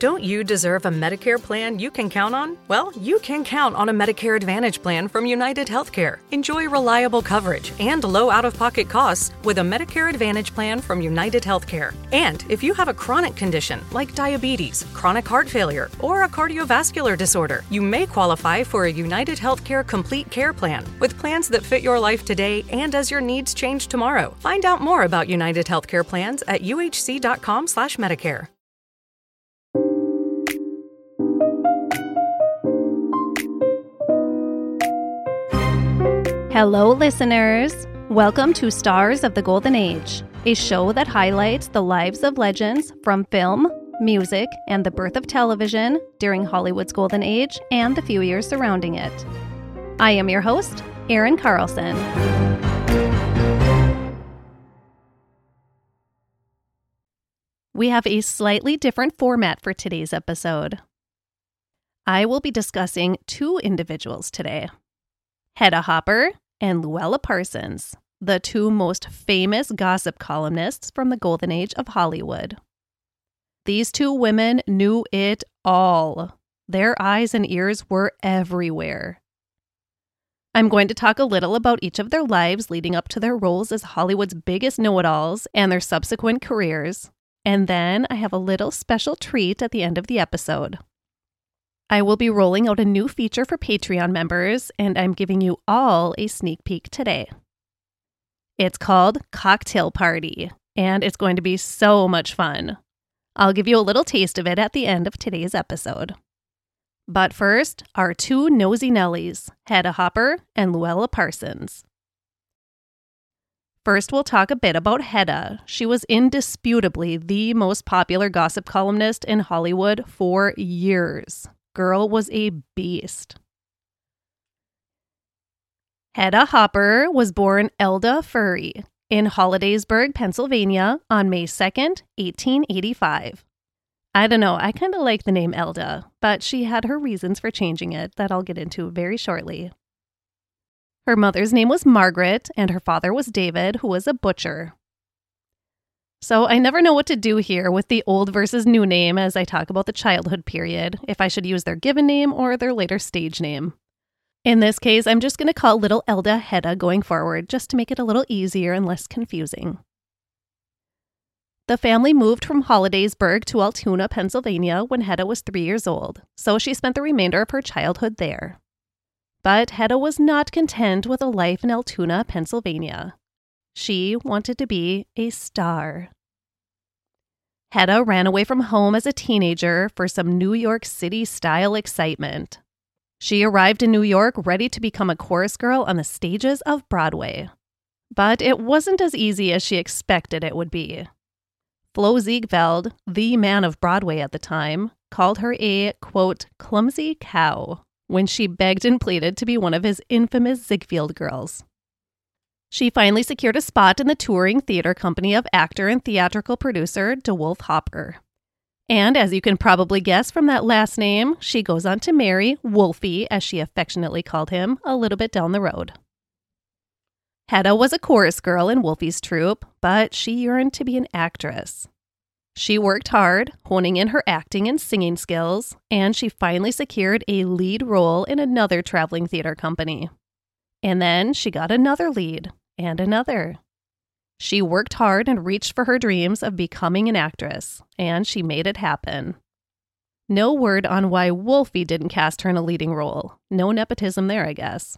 Don't you deserve a Medicare plan you can count on? Well, you can count on a Medicare Advantage plan from United Healthcare. Enjoy reliable coverage and low out-of-pocket costs with a Medicare Advantage plan from United Healthcare. And if you have a chronic condition like diabetes, chronic heart failure, or a cardiovascular disorder, you may qualify for a United Healthcare Complete Care plan with plans that fit your life today and as your needs change tomorrow. Find out more about United Healthcare plans at uhc.com/Medicare. Hello, listeners. Welcome to Stars of the Golden Age, a show that highlights the lives of legends from film, music, and the birth of television during Hollywood's Golden Age and the few years surrounding it. I am your host, Erin Carlson. We have a slightly different format for today's episode. I will be discussing two individuals today, Hedda Hopper and Louella Parsons, the two most famous gossip columnists from the Golden Age of Hollywood. These two women knew it all. Their eyes and ears were everywhere. I'm going to talk a little about each of their lives leading up to their roles as Hollywood's biggest know-it-alls and their subsequent careers. And then I have a little special treat at the end of the episode. I will be rolling out a new feature for Patreon members, and I'm giving you all a sneak peek today. It's called Cocktail Party, and it's going to be so much fun. I'll give you a little taste of it at the end of today's episode. But first, our two nosy Nellies, Hedda Hopper and Louella Parsons. First, we'll talk a bit about Hedda. She was indisputably the most popular gossip columnist in Hollywood for years. Girl was a beast. Hedda Hopper was born Elda Furry in Hollidaysburg, Pennsylvania on May 2nd, 1885. I don't know, I kind of like the name Elda, but she had her reasons for changing it that I'll get into very shortly. Her mother's name was Margaret, and her father was David, who was a butcher. So I never know what to do here with the old versus new name as I talk about the childhood period, if I should use their given name or their later stage name. In this case, I'm just going to call little Elda Hedda going forward, just to make it a little easier and less confusing. The family moved from Hollidaysburg to Altoona, Pennsylvania when Hedda was 3 years old, so she spent the remainder of her childhood there. But Hedda was not content with a life in Altoona, Pennsylvania. She wanted to be a star. Hedda ran away from home as a teenager for some New York City-style excitement. She arrived in New York ready to become a chorus girl on the stages of Broadway. But it wasn't as easy as she expected it would be. Flo Ziegfeld, the man of Broadway at the time, called her a, quote, clumsy cow when she begged and pleaded to be one of his infamous Ziegfeld girls. She finally secured a spot in the touring theater company of actor and theatrical producer DeWolf Hopper. And as you can probably guess from that last name, she goes on to marry Wolfie, as she affectionately called him, a little bit down the road. Hedda was a chorus girl in Wolfie's troupe, but she yearned to be an actress. She worked hard, honing in her acting and singing skills, and she finally secured a lead role in another traveling theater company. And then she got another lead. And another. She worked hard and reached for her dreams of becoming an actress, and she made it happen. No word on why Wolfie didn't cast her in a leading role. No nepotism there, I guess.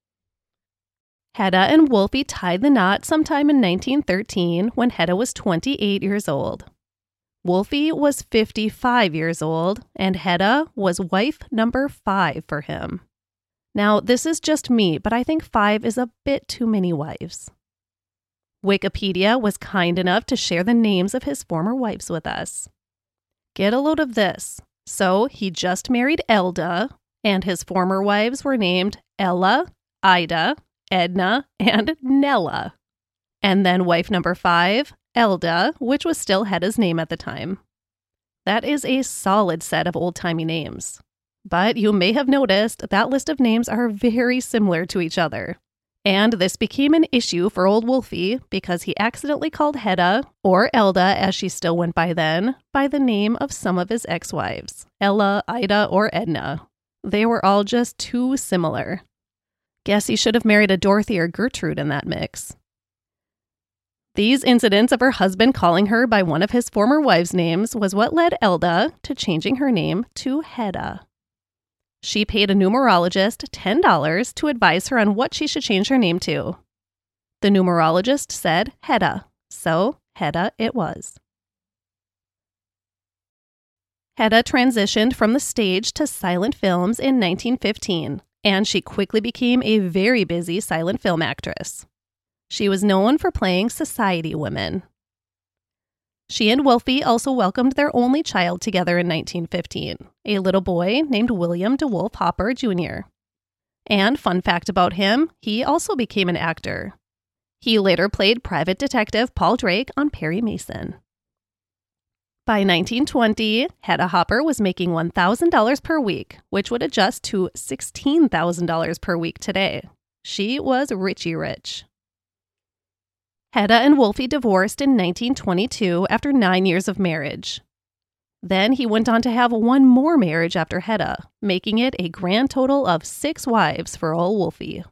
Hedda and Wolfie tied the knot sometime in 1913 when Hedda was 28 years old. Wolfie was 55 years old, and Hedda was wife number 5 for him. Now, this is just me, but I think 5 is a bit too many wives. Wikipedia was kind enough to share the names of his former wives with us. Get a load of this. So, he just married Elda, and his former wives were named Ella, Ida, Edna, and Nella. And then wife number 5, Elda, which was still Hedda's name at the time. That is a solid set of old-timey names. But you may have noticed that list of names are very similar to each other. And this became an issue for old Wolfie because he accidentally called Hedda, or Elda as she still went by then, by the name of some of his ex-wives, Ella, Ida, or Edna. They were all just too similar. Guess he should have married a Dorothy or Gertrude in that mix. These incidents of her husband calling her by one of his former wives' names was what led Elda to changing her name to Hedda. She paid a numerologist $10 to advise her on what she should change her name to. The numerologist said Hedda, so Hedda it was. Hedda transitioned from the stage to silent films in 1915, and she quickly became a very busy silent film actress. She was known for playing society women. She and Wolfie also welcomed their only child together in 1915, a little boy named William DeWolf Hopper Jr. And fun fact about him, he also became an actor. He later played private detective Paul Drake on Perry Mason. By 1920, Hedda Hopper was making $1,000 per week, which would adjust to $16,000 per week today. She was richy rich. Hedda and Wolfie divorced in 1922 after 9 years of marriage. Then he went on to have one more marriage after Hedda, making it a grand total of 6 wives for old Wolfie.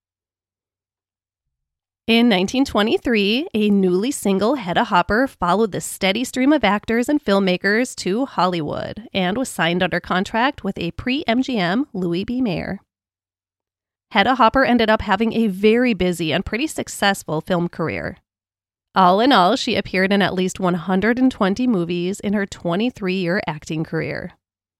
In 1923, a newly single Hedda Hopper followed the steady stream of actors and filmmakers to Hollywood and was signed under contract with a pre-MGM Louis B. Mayer. Hedda Hopper ended up having a very busy and pretty successful film career. All in all, she appeared in at least 120 movies in her 23-year acting career.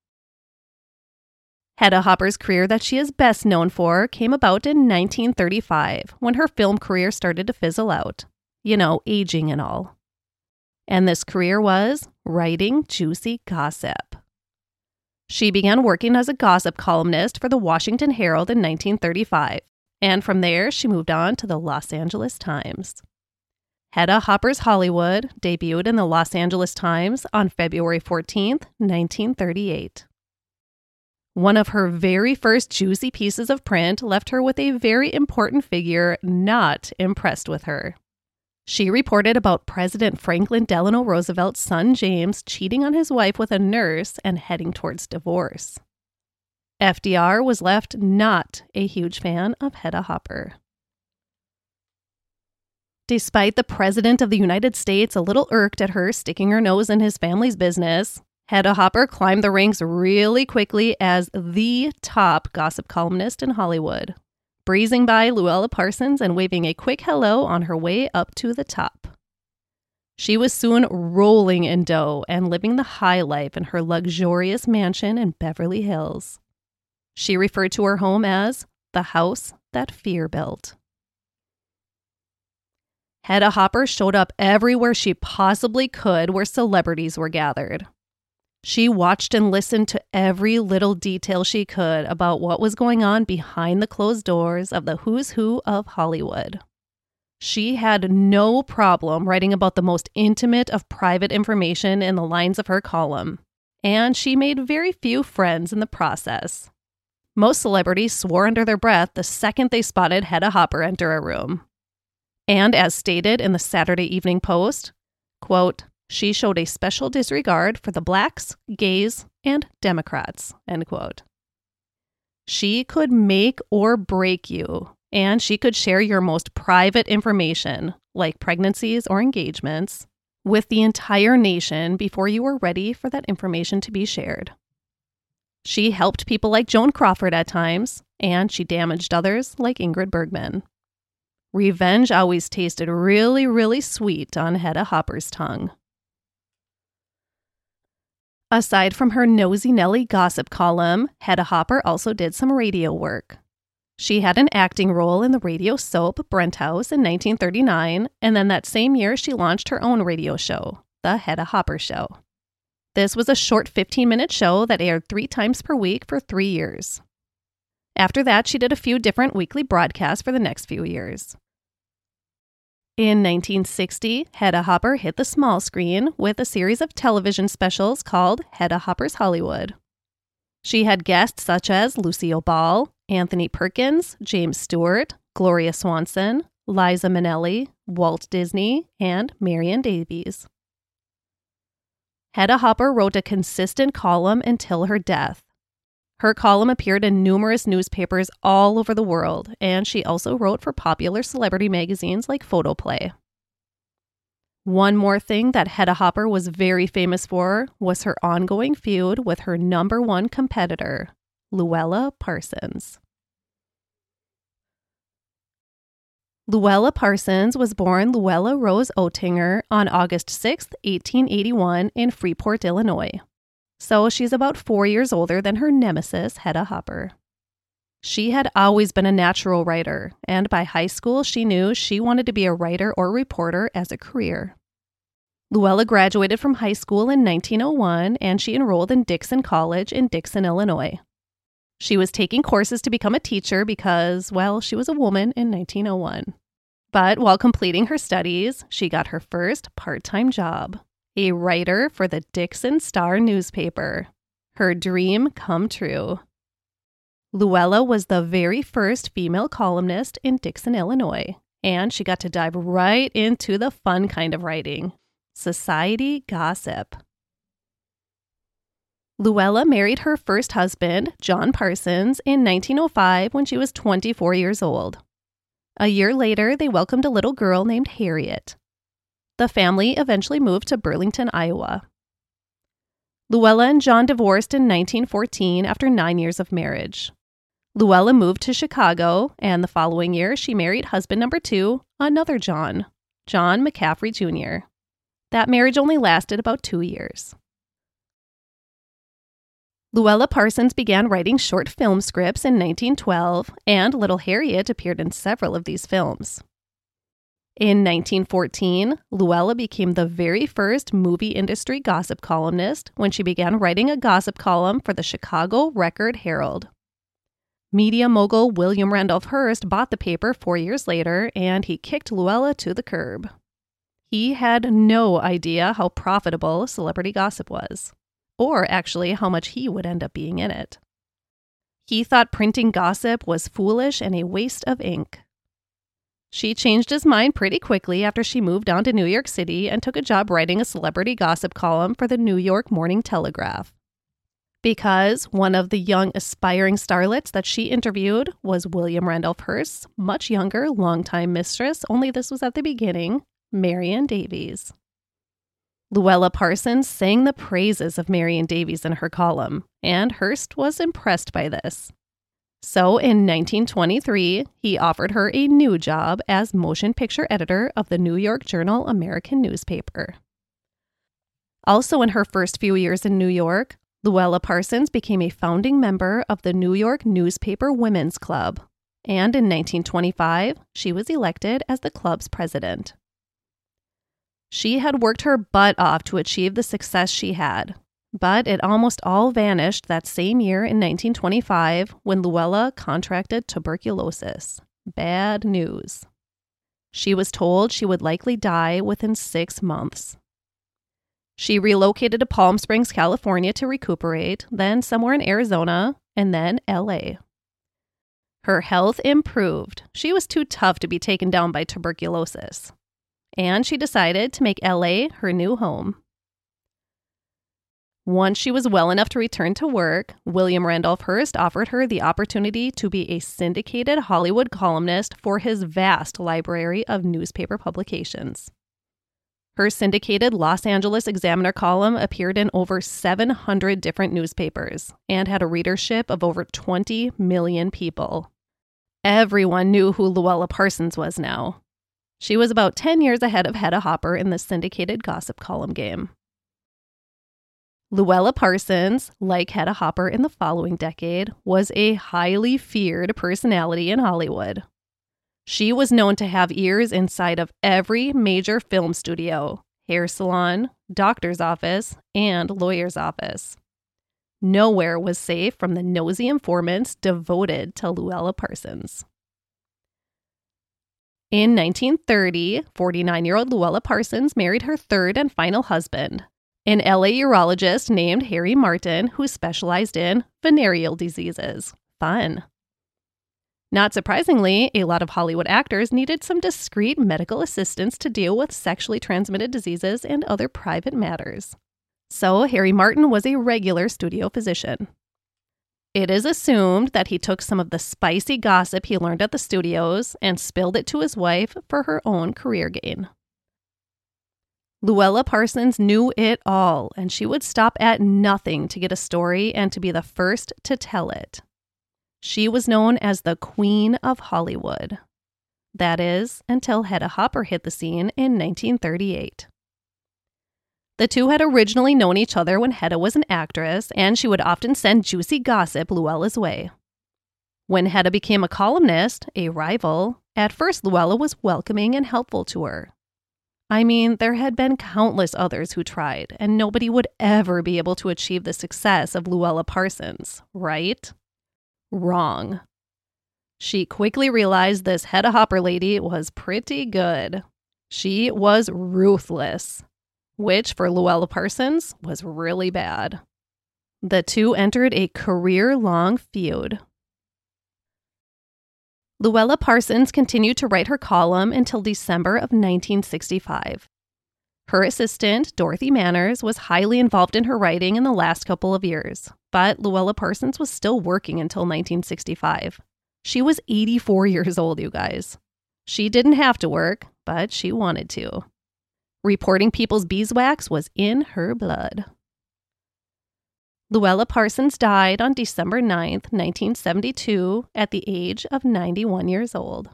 Hedda Hopper's career that she is best known for came about in 1935, when her film career started to fizzle out. You know, aging and all. And this career was writing juicy gossip. She began working as a gossip columnist for the Washington Herald in 1935, and from there she moved on to the Los Angeles Times. Hedda Hopper's Hollywood debuted in the Los Angeles Times on February 14, 1938. One of her very first juicy pieces of print left her with a very important figure not impressed with her. She reported about President Franklin Delano Roosevelt's son James cheating on his wife with a nurse and heading towards divorce. FDR was left not a huge fan of Hedda Hopper. Despite the President of the United States a little irked at her sticking her nose in his family's business, Hedda Hopper climbed the ranks really quickly as the top gossip columnist in Hollywood, breezing by Luella Parsons and waving a quick hello on her way up to the top. She was soon rolling in dough and living the high life in her luxurious mansion in Beverly Hills. She referred to her home as the house that fear built. Hedda Hopper showed up everywhere she possibly could where celebrities were gathered. She watched and listened to every little detail she could about what was going on behind the closed doors of the who's who of Hollywood. She had no problem writing about the most intimate of private information in the lines of her column, and she made very few friends in the process. Most celebrities swore under their breath the second they spotted Hedda Hopper enter a room. And as stated in the Saturday Evening Post, quote, she showed a special disregard for the blacks, gays, and Democrats, end quote. She could make or break you, and she could share your most private information, like pregnancies or engagements, with the entire nation before you were ready for that information to be shared. She helped people like Joan Crawford at times, and she damaged others like Ingrid Bergman. Revenge always tasted really, really sweet on Hedda Hopper's tongue. Aside from her Nosy Nelly gossip column, Hedda Hopper also did some radio work. She had an acting role in the radio soap Brent House in 1939, and then that same year she launched her own radio show, The Hedda Hopper Show. This was a short 15-minute show that aired 3 times per week for 3 years. After that, she did a few different weekly broadcasts for the next few years. In 1960, Hedda Hopper hit the small screen with a series of television specials called Hedda Hopper's Hollywood. She had guests such as Lucille Ball, Anthony Perkins, James Stewart, Gloria Swanson, Liza Minnelli, Walt Disney, and Marion Davies. Hedda Hopper wrote a consistent column until her death. Her column appeared in numerous newspapers all over the world, and she also wrote for popular celebrity magazines like Photoplay. One more thing that Hedda Hopper was very famous for was her ongoing feud with her number one competitor, Louella Parsons. Louella Parsons was born Louella Rose Oettinger on August 6, 1881 in Freeport, Illinois. So she's about 4 years older than her nemesis, Hedda Hopper. She had always been a natural writer, and by high school she knew she wanted to be a writer or reporter as a career. Louella graduated from high school in 1901, and she enrolled in Dixon College in Dixon, Illinois. She was taking courses to become a teacher because, well, she was a woman in 1901. But while completing her studies, she got her first part-time job, a writer for the Dixon Star newspaper. Her dream come true. Louella was the very first female columnist in Dixon, Illinois, and she got to dive right into the fun kind of writing, society gossip. Louella married her first husband, John Parsons, in 1905 when she was 24 years old. A year later, they welcomed a little girl named Harriet. The family eventually moved to Burlington, Iowa. Louella and John divorced in 1914 after 9 years of marriage. Louella moved to Chicago, and the following year she married husband number 2, another John McCaffrey Jr. That marriage only lasted about 2 years. Louella Parsons began writing short film scripts in 1912, and little Harriet appeared in several of these films. In 1914, Louella became the very first movie industry gossip columnist when she began writing a gossip column for the Chicago Record-Herald. Media mogul William Randolph Hearst bought the paper 4 years later, and he kicked Louella to the curb. He had no idea how profitable celebrity gossip was, or actually how much he would end up being in it. He thought printing gossip was foolish and a waste of ink. She changed his mind pretty quickly after she moved on to New York City and took a job writing a celebrity gossip column for the New York Morning Telegraph. Because one of the young aspiring starlets that she interviewed was William Randolph Hearst's much younger, longtime mistress, only this was at the beginning, Marion Davies. Louella Parsons sang the praises of Marion Davies in her column, and Hearst was impressed by this. So in 1923, he offered her a new job as motion picture editor of the New York Journal American newspaper. Also in her first few years in New York, Louella Parsons became a founding member of the New York Newspaper Women's Club, and in 1925, she was elected as the club's president. She had worked her butt off to achieve the success she had, but it almost all vanished that same year in 1925 when Louella contracted tuberculosis. Bad news. She was told she would likely die within 6 months. She relocated to Palm Springs, California to recuperate, then somewhere in Arizona, and then LA. Her health improved. She was too tough to be taken down by tuberculosis. And she decided to make LA her new home. Once she was well enough to return to work, William Randolph Hearst offered her the opportunity to be a syndicated Hollywood columnist for his vast library of newspaper publications. Her syndicated Los Angeles Examiner column appeared in over 700 different newspapers and had a readership of over 20 million people. Everyone knew who Louella Parsons was now. She was about 10 years ahead of Hedda Hopper in the syndicated gossip column game. Louella Parsons, like Hedda Hopper in the following decade, was a highly feared personality in Hollywood. She was known to have ears inside of every major film studio, hair salon, doctor's office, and lawyer's office. Nowhere was safe from the nosy informants devoted to Louella Parsons. In 1930, 49-year-old Louella Parsons married her third and final husband, an LA urologist named Harry Martin who specialized in venereal diseases. Fun. Not surprisingly, a lot of Hollywood actors needed some discreet medical assistance to deal with sexually transmitted diseases and other private matters. So Harry Martin was a regular studio physician. It is assumed that he took some of the spicy gossip he learned at the studios and spilled it to his wife for her own career gain. Louella Parsons knew it all, and she would stop at nothing to get a story and to be the first to tell it. She was known as the Queen of Hollywood. That is, until Hedda Hopper hit the scene in 1938. The two had originally known each other when Hedda was an actress, and she would often send juicy gossip Louella's way. When Hedda became a columnist, a rival, at first Louella was welcoming and helpful to her. I mean, there had been countless others who tried, and nobody would ever be able to achieve the success of Louella Parsons, right? Wrong. She quickly realized this Hedda Hopper lady was pretty good. She was ruthless, which for Louella Parsons was really bad. The two entered a career-long feud. Louella Parsons continued to write her column until December of 1965. Her assistant, Dorothy Manners, was highly involved in her writing in the last couple of years, but Louella Parsons was still working until 1965. She was 84 years old, you guys. She didn't have to work, but she wanted to. Reporting people's beeswax was in her blood. Louella Parsons died on December 9th, 1972, at the age of 91 years old.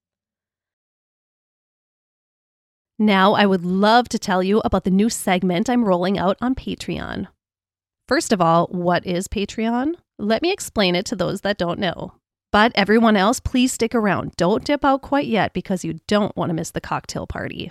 Now, I would love to tell you about the new segment I'm rolling out on Patreon. First of all, what is Patreon? Let me explain it to those that don't know. But everyone else, please stick around. Don't dip out quite yet because you don't want to miss the cocktail party.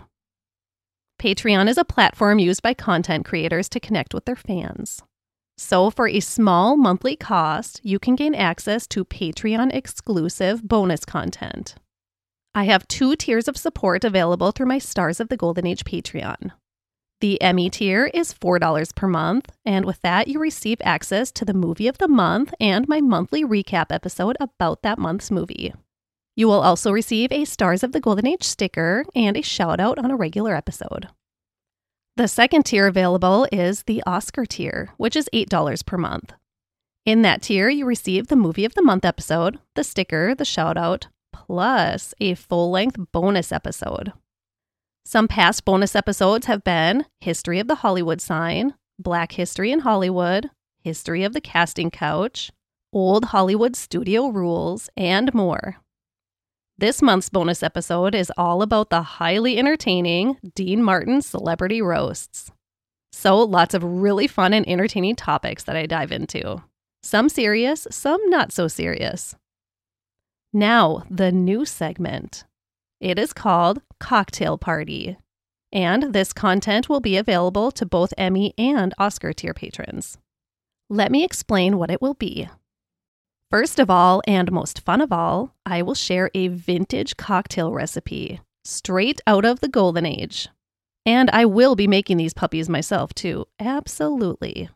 Patreon is a platform used by content creators to connect with their fans. So for a small monthly cost, you can gain access to Patreon-exclusive bonus content. I have 2 tiers of support available through my Stars of the Golden Age Patreon. The Emmy tier is $4 per month, and with that, you receive access to the movie of the month and my monthly recap episode about that month's movie. You will also receive a Stars of the Golden Age sticker and a shout out on a regular episode. The second tier available is the Oscar tier, which is $8 per month. In that tier, you receive the movie of the month episode, the sticker, the shout out, plus a full-length bonus episode. Some past bonus episodes have been History of the Hollywood Sign, Black History in Hollywood, History of the Casting Couch, Old Hollywood Studio Rules, and more. This month's bonus episode is all about the highly entertaining Dean Martin Celebrity Roasts. So lots of really fun and entertaining topics that I dive into. Some serious, some not so serious. Now, the new segment. It is called Cocktail Party, and this content will be available to both Emmy and Oscar tier patrons. Let me explain what it will be. First of all, and most fun of all, I will share a vintage cocktail recipe, straight out of the Golden Age. And I will be making these puppies myself too, absolutely.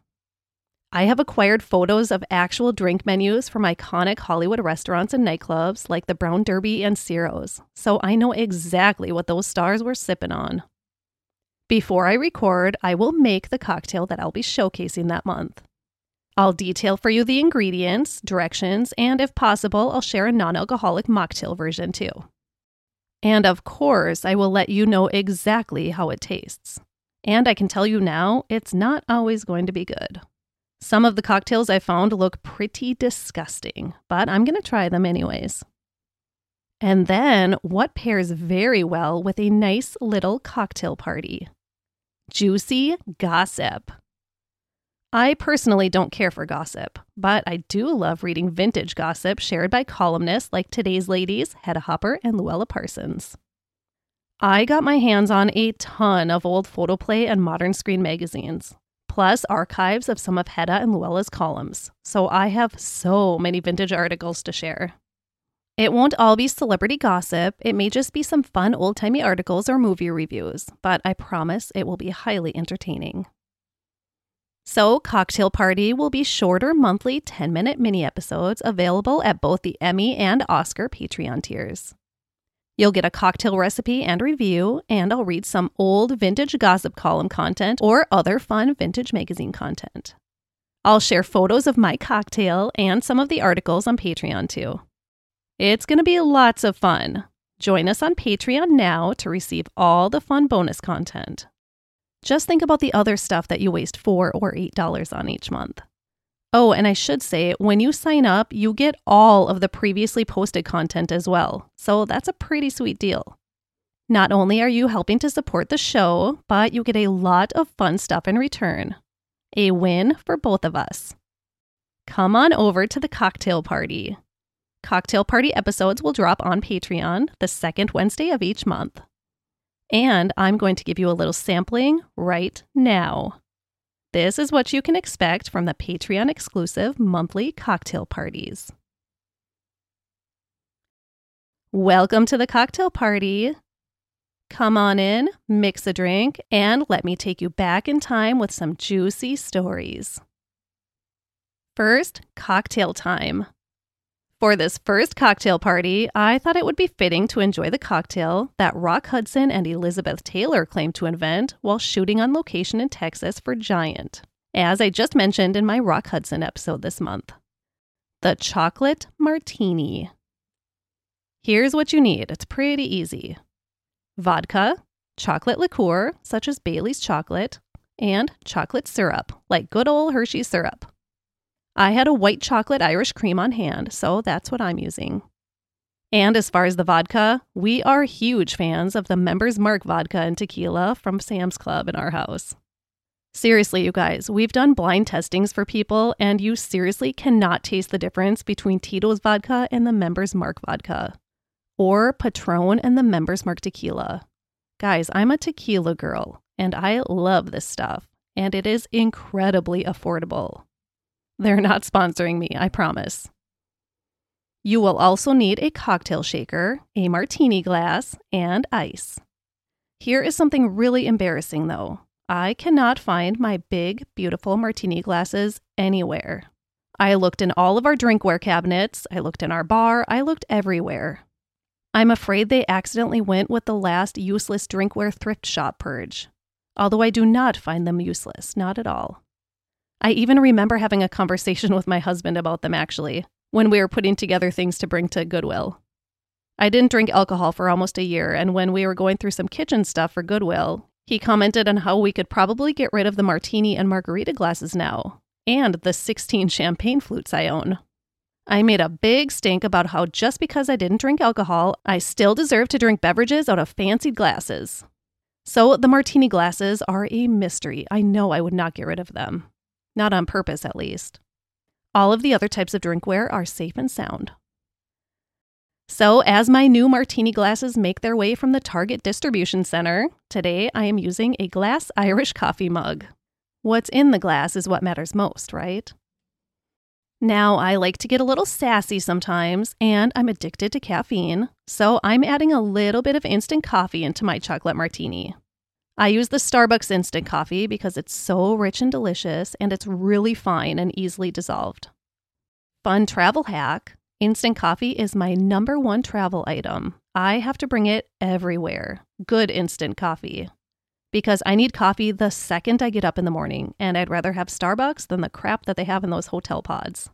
I have acquired photos of actual drink menus from iconic Hollywood restaurants and nightclubs like the Brown Derby and Ciro's, so I know exactly what those stars were sipping on. Before I record, I will make the cocktail that I'll be showcasing that month. I'll detail for you the ingredients, directions, and if possible, I'll share a non-alcoholic mocktail version too. And of course, I will let you know exactly how it tastes. And I can tell you now, it's not always going to be good. Some of the cocktails I found look pretty disgusting, but I'm going to try them anyways. And then, what pairs very well with a nice little cocktail party? Juicy gossip. I personally don't care for gossip, but I do love reading vintage gossip shared by columnists like today's ladies, Hedda Hopper and Louella Parsons. I got my hands on a ton of old photoplay and modern screen magazines, plus archives of some of Hedda and Louella's columns, so I have so many vintage articles to share. It won't all be celebrity gossip, it may just be some fun old-timey articles or movie reviews, but I promise it will be highly entertaining. So, Cocktail Party will be shorter monthly 10-minute mini episodes available at both the Emmy and Oscar Patreon tiers. You'll get a cocktail recipe and review, and I'll read some old vintage gossip column content or other fun vintage magazine content. I'll share photos of my cocktail and some of the articles on Patreon too. It's going to be lots of fun. Join us on Patreon now to receive all the fun bonus content. Just think about the other stuff that you waste $4 or $8 on each month. Oh, and I should say, when you sign up, you get all of the previously posted content as well. So that's a pretty sweet deal. Not only are you helping to support the show, but you get a lot of fun stuff in return. A win for both of us. Come on over to the Cocktail Party. Cocktail Party episodes will drop on Patreon the second Wednesday of each month. And I'm going to give you a little sampling right now. This is what you can expect from the Patreon-exclusive monthly cocktail parties. Welcome to the Cocktail Party. Come on in, mix a drink, and let me take you back in time with some juicy stories. First, cocktail time. For this first cocktail party, I thought it would be fitting to enjoy the cocktail that Rock Hudson and Elizabeth Taylor claimed to invent while shooting on location in Texas for Giant, as I just mentioned in my Rock Hudson episode this month. The chocolate martini. Here's what you need. It's pretty easy. Vodka, chocolate liqueur, such as Bailey's chocolate, and chocolate syrup, like good old Hershey syrup. I had a white chocolate Irish cream on hand, so that's what I'm using. And as far as the vodka, we are huge fans of the Members Mark vodka and tequila from Sam's Club in our house. Seriously, you guys, we've done blind testings for people, and you seriously cannot taste the difference between Tito's vodka and the Members Mark vodka. Or Patron and the Members Mark tequila. Guys, I'm a tequila girl, and I love this stuff, and it is incredibly affordable. They're not sponsoring me, I promise. You will also need a cocktail shaker, a martini glass, and ice. Here is something really embarrassing though. I cannot find my big, beautiful martini glasses anywhere. I looked in all of our drinkware cabinets, I looked in our bar, I looked everywhere. I'm afraid they accidentally went with the last useless drinkware thrift shop purge. Although I do not find them useless, not at all. I even remember having a conversation with my husband about them actually, when we were putting together things to bring to Goodwill. I didn't drink alcohol for almost a year, and when we were going through some kitchen stuff for Goodwill, he commented on how we could probably get rid of the martini and margarita glasses now, and the 16 champagne flutes I own. I made a big stink about how just because I didn't drink alcohol, I still deserve to drink beverages out of fancied glasses. So the martini glasses are a mystery. I know I would not get rid of them. Not on purpose, at least. All of the other types of drinkware are safe and sound. So, as my new martini glasses make their way from the Target distribution center, today I am using a glass Irish coffee mug. What's in the glass is what matters most, right? Now, I like to get a little sassy sometimes, and I'm addicted to caffeine, so I'm adding a little bit of instant coffee into my chocolate martini. I use the Starbucks instant coffee because it's so rich and delicious, and it's really fine and easily dissolved. Fun travel hack, instant coffee is my #1 travel item. I have to bring it everywhere. Good instant coffee. Because I need coffee the second I get up in the morning, and I'd rather have Starbucks than the crap that they have in those hotel pods.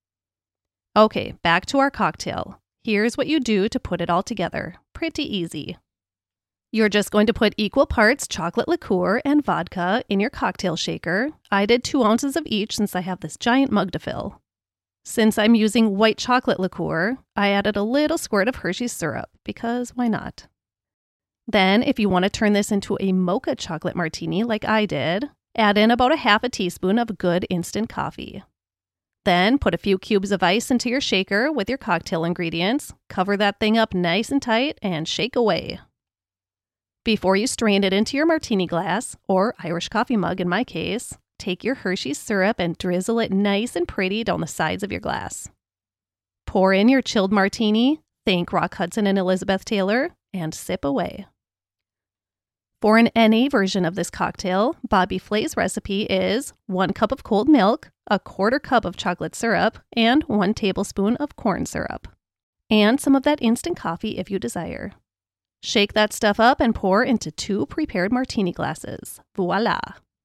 Okay, back to our cocktail. Here's what you do to put it all together. Pretty easy. You're just going to put equal parts chocolate liqueur and vodka in your cocktail shaker. I did 2 ounces of each since I have this giant mug to fill. Since I'm using white chocolate liqueur, I added a little squirt of Hershey's syrup, because why not? Then, if you want to turn this into a mocha chocolate martini like I did, add in about 1/2 teaspoon of good instant coffee. Then, put a few cubes of ice into your shaker with your cocktail ingredients, cover that thing up nice and tight, and shake away. Before you strain it into your martini glass, or Irish coffee mug in my case, take your Hershey's syrup and drizzle it nice and pretty down the sides of your glass. Pour in your chilled martini, thank Rock Hudson and Elizabeth Taylor, and sip away. For an NA version of this cocktail, Bobby Flay's recipe is 1 cup of cold milk, a 1/4 cup of chocolate syrup, and 1 tablespoon of corn syrup. And some of that instant coffee if you desire. Shake that stuff up and pour into 2 prepared martini glasses. Voila!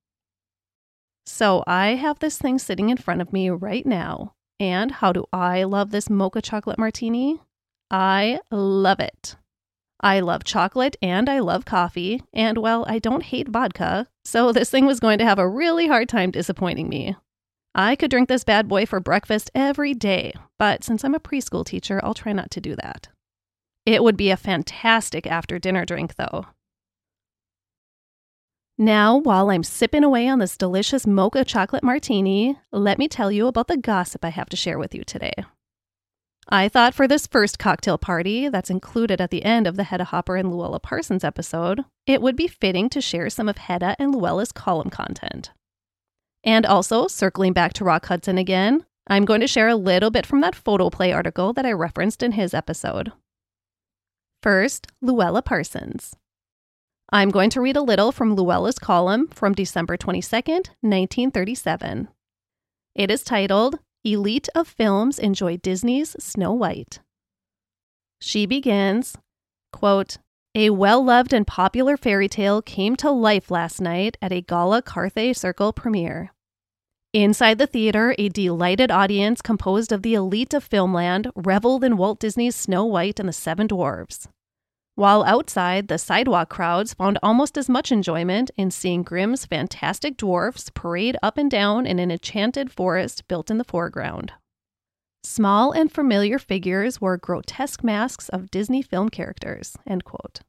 So I have this thing sitting in front of me right now. And how do I love this mocha chocolate martini? I love it. I love chocolate and I love coffee, and well, I don't hate vodka, so this thing was going to have a really hard time disappointing me. I could drink this bad boy for breakfast every day, but since I'm a preschool teacher, I'll try not to do that. It would be a fantastic after-dinner drink, though. Now, while I'm sipping away on this delicious mocha chocolate martini, let me tell you about the gossip I have to share with you today. I thought for this first cocktail party that's included at the end of the Hedda Hopper and Luella Parsons episode, it would be fitting to share some of Hedda and Luella's column content. And also, circling back to Rock Hudson again, I'm going to share a little bit from that photoplay article that I referenced in his episode. First, Luella Parsons. I'm going to read a little from Luella's column from December 22nd, 1937. It is titled, Elite of Films Enjoy Disney's Snow White. She begins, quote, a well-loved and popular fairy tale came to life last night at a Gala Carthay Circle premiere. Inside the theater, a delighted audience composed of the elite of filmland reveled in Walt Disney's Snow White and the Seven Dwarfs. While outside, the sidewalk crowds found almost as much enjoyment in seeing Grimm's fantastic dwarfs parade up and down in an enchanted forest built in the foreground. Small and familiar figures wore grotesque masks of Disney film characters, end quote.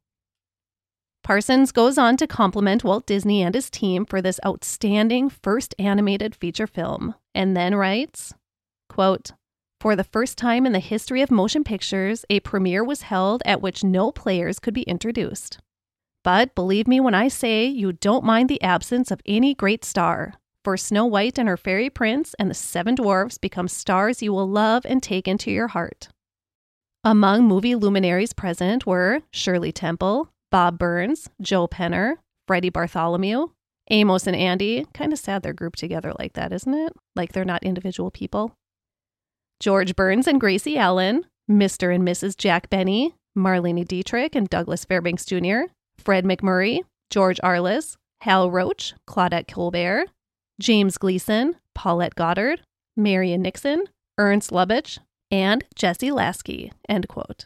Parsons goes on to compliment Walt Disney and his team for this outstanding first animated feature film, and then writes, quote, for the first time in the history of motion pictures, a premiere was held at which no players could be introduced. But believe me when I say you don't mind the absence of any great star, for Snow White and her fairy prince and the Seven Dwarfs become stars you will love and take into your heart. Among movie luminaries present were Shirley Temple, Bob Burns, Joe Penner, Freddie Bartholomew, Amos and Andy. Kind of sad they're grouped together like that, isn't it? Like they're not individual people. George Burns and Gracie Allen, Mr. and Mrs. Jack Benny, Marlene Dietrich and Douglas Fairbanks Jr., Fred McMurray, George Arliss, Hal Roach, Claudette Colbert, James Gleason, Paulette Goddard, Marion Nixon, Ernst Lubitsch, and Jesse Lasky, end quote.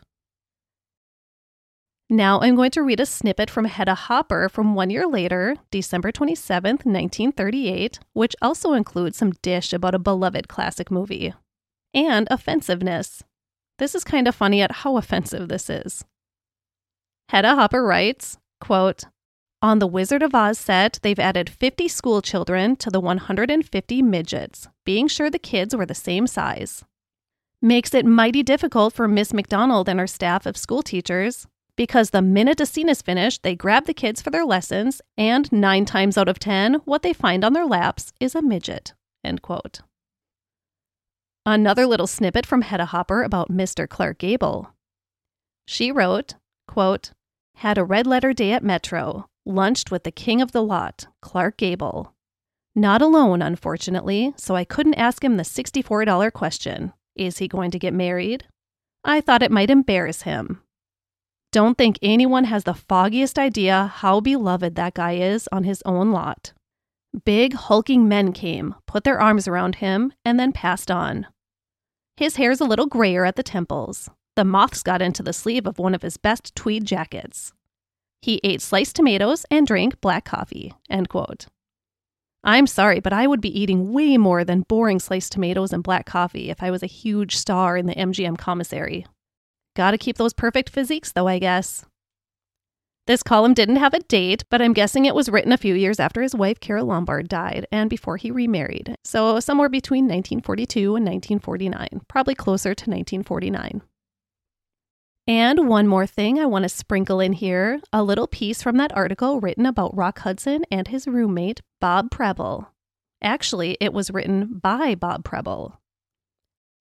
Now I'm going to read a snippet from Hedda Hopper from 1 year later, December 27th, 1938, which also includes some dish about a beloved classic movie. And offensiveness. This is kind of funny at how offensive this is. Hedda Hopper writes, quote, on the Wizard of Oz set, they've added 50 school children to the 150 midgets, being sure the kids were the same size. Makes it mighty difficult for Miss McDonald and her staff of school teachers, because the minute a scene is finished, they grab the kids for their lessons, and 9 times out of 10, what they find on their laps is a midget, end quote. Another little snippet from Hedda Hopper about Mr. Clark Gable. She wrote, quote, had a red letter day at Metro, lunched with the king of the lot, Clark Gable. Not alone, unfortunately, so I couldn't ask him the $64 question, is he going to get married? I thought it might embarrass him. Don't think anyone has the foggiest idea how beloved that guy is on his own lot. Big hulking men came, put their arms around him, and then passed on. His hair's a little grayer at the temples. The moths got into the sleeve of one of his best tweed jackets. He ate sliced tomatoes and drank black coffee, end quote. I'm sorry, but I would be eating way more than boring sliced tomatoes and black coffee if I was a huge star in the MGM commissary. Gotta keep those perfect physiques though, I guess. This column didn't have a date, but I'm guessing it was written a few years after his wife Carol Lombard died and before he remarried. So somewhere between 1942 and 1949, probably closer to 1949. And one more thing I want to sprinkle in here, a little piece from that article written about Rock Hudson and his roommate, Bob Preble. Actually, it was written by Bob Preble.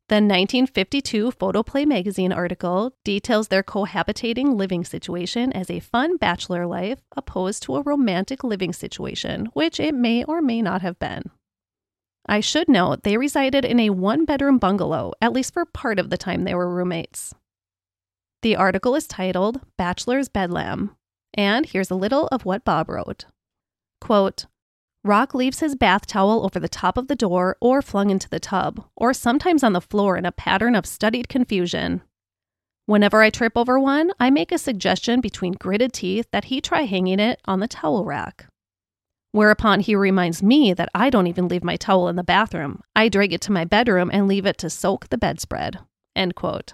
The 1952 Photoplay magazine article details their cohabitating living situation as a fun bachelor life opposed to a romantic living situation, which it may or may not have been. I should note they resided in a one-bedroom bungalow, at least for part of the time they were roommates. The article is titled Bachelor's Bedlam, and here's a little of what Bob wrote. Quote, Rock leaves his bath towel over the top of the door or flung into the tub, or sometimes on the floor in a pattern of studied confusion. Whenever I trip over one, I make a suggestion between gritted teeth that he try hanging it on the towel rack. Whereupon he reminds me that I don't even leave my towel in the bathroom. I drag it to my bedroom and leave it to soak the bedspread. End quote.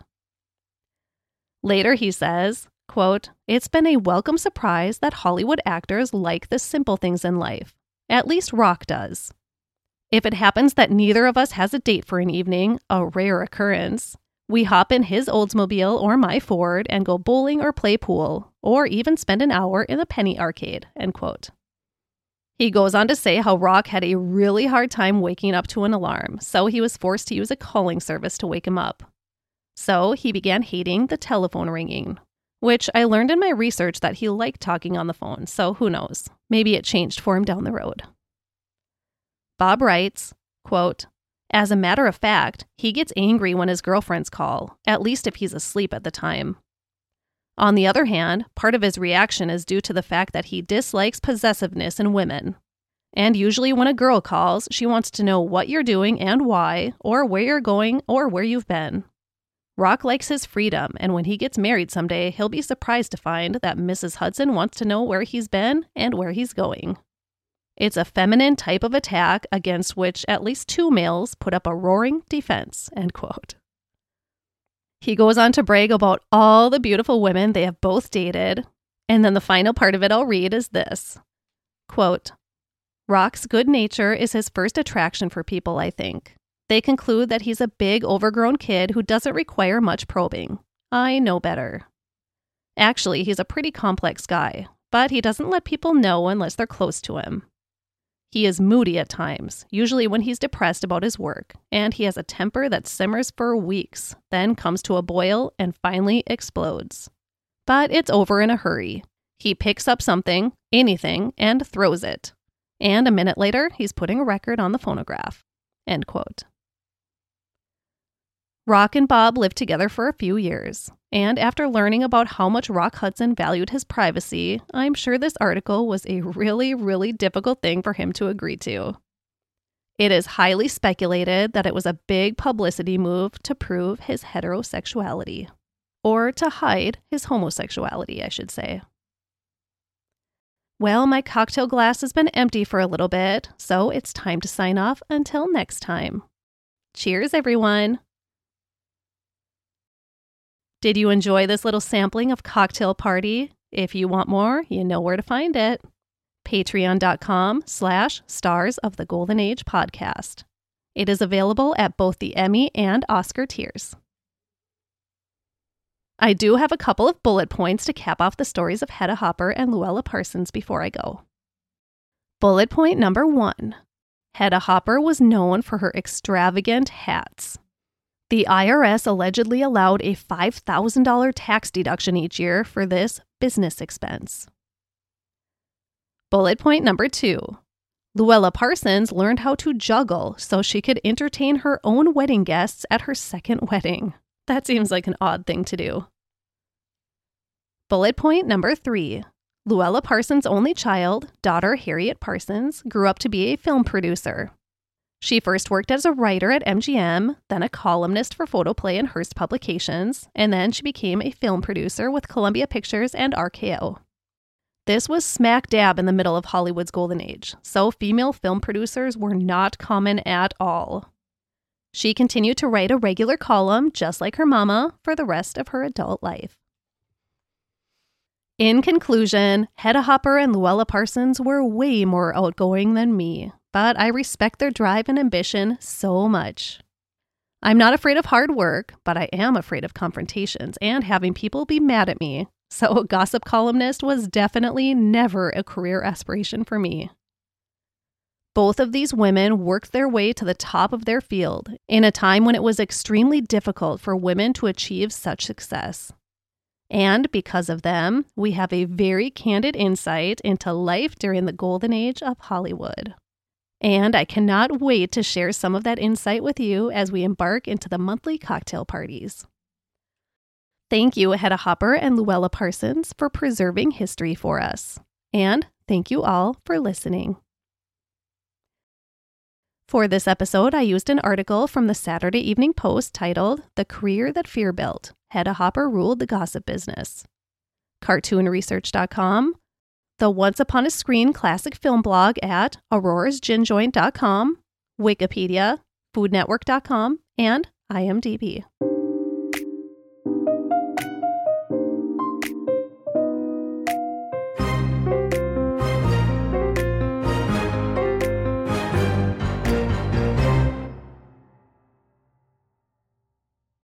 Later he says, quote, It's been a welcome surprise that Hollywood actors like the simple things in life. At least Rock does. If it happens that neither of us has a date for an evening, a rare occurrence, we hop in his Oldsmobile or my Ford and go bowling or play pool, or even spend an hour in the penny arcade, end quote. He goes on to say how Rock had a really hard time waking up to an alarm, so he was forced to use a calling service to wake him up. So he began hating the telephone ringing, which I learned in my research that he liked talking on the phone, so who knows? Maybe it changed for him down the road. Bob writes, quote, As a matter of fact, he gets angry when his girlfriends call, at least if he's asleep at the time. On the other hand, part of his reaction is due to the fact that he dislikes possessiveness in women. And usually when a girl calls, she wants to know what you're doing and why, or where you're going, or where you've been. Rock likes his freedom, and when he gets married someday, he'll be surprised to find that Mrs. Hudson wants to know where he's been and where he's going. It's a feminine type of attack against which at least two males put up a roaring defense, end quote. He goes on to brag about all the beautiful women they have both dated, and then the final part of it I'll read is this. Quote, Rock's good nature is his first attraction for people, I think. They conclude that he's a big, overgrown kid who doesn't require much probing. I know better. Actually, he's a pretty complex guy, but he doesn't let people know unless they're close to him. He is moody at times, usually when he's depressed about his work, and he has a temper that simmers for weeks, then comes to a boil and finally explodes. But it's over in a hurry. He picks up something, anything, and throws it. And a minute later, he's putting a record on the phonograph. End quote. Rock and Bob lived together for a few years, and after learning about how much Rock Hudson valued his privacy, I'm sure this article was a really, really difficult thing for him to agree to. It is highly speculated that it was a big publicity move to prove his heterosexuality, or to hide his homosexuality, I should say. Well, my cocktail glass has been empty for a little bit, so it's time to sign off until next time. Cheers, everyone! Did you enjoy this little sampling of Cocktail Party? If you want more, you know where to find it. Patreon.com/Stars of the Golden Age podcast. It is available at both the Emmy and Oscar tiers. I do have a couple of bullet points to cap off the stories of Hedda Hopper and Luella Parsons before I go. Bullet point number 1. Hedda Hopper was known for her extravagant hats. The IRS allegedly allowed a $5,000 tax deduction each year for this business expense. Bullet point number 2. Luella Parsons learned how to juggle so she could entertain her own wedding guests at her second wedding. That seems like an odd thing to do. Bullet point number 3. Luella Parsons' only child, daughter Harriet Parsons, grew up to be a film producer. She first worked as a writer at MGM, then a columnist for Photoplay and Hearst Publications, and then she became a film producer with Columbia Pictures and RKO. This was smack dab in the middle of Hollywood's golden age, so female film producers were not common at all. She continued to write a regular column, just like her mama, for the rest of her adult life. In conclusion, Hedda Hopper and Luella Parsons were way more outgoing than me, but I respect their drive and ambition so much. I'm not afraid of hard work, but I am afraid of confrontations and having people be mad at me, so gossip columnist was definitely never a career aspiration for me. Both of these women worked their way to the top of their field in a time when it was extremely difficult for women to achieve such success. And because of them, we have a very candid insight into life during the golden age of Hollywood. And I cannot wait to share some of that insight with you as we embark into the monthly cocktail parties. Thank you, Hedda Hopper and Luella Parsons, for preserving history for us. And thank you all for listening. For this episode, I used an article from the Saturday Evening Post titled, "The Career That Fear Built. Hedda Hopper Ruled the Gossip Business." CartoonResearch.com, the Once Upon a Screen Classic Film blog at aurorasginjoint.com, Wikipedia, FoodNetwork.com, and IMDb.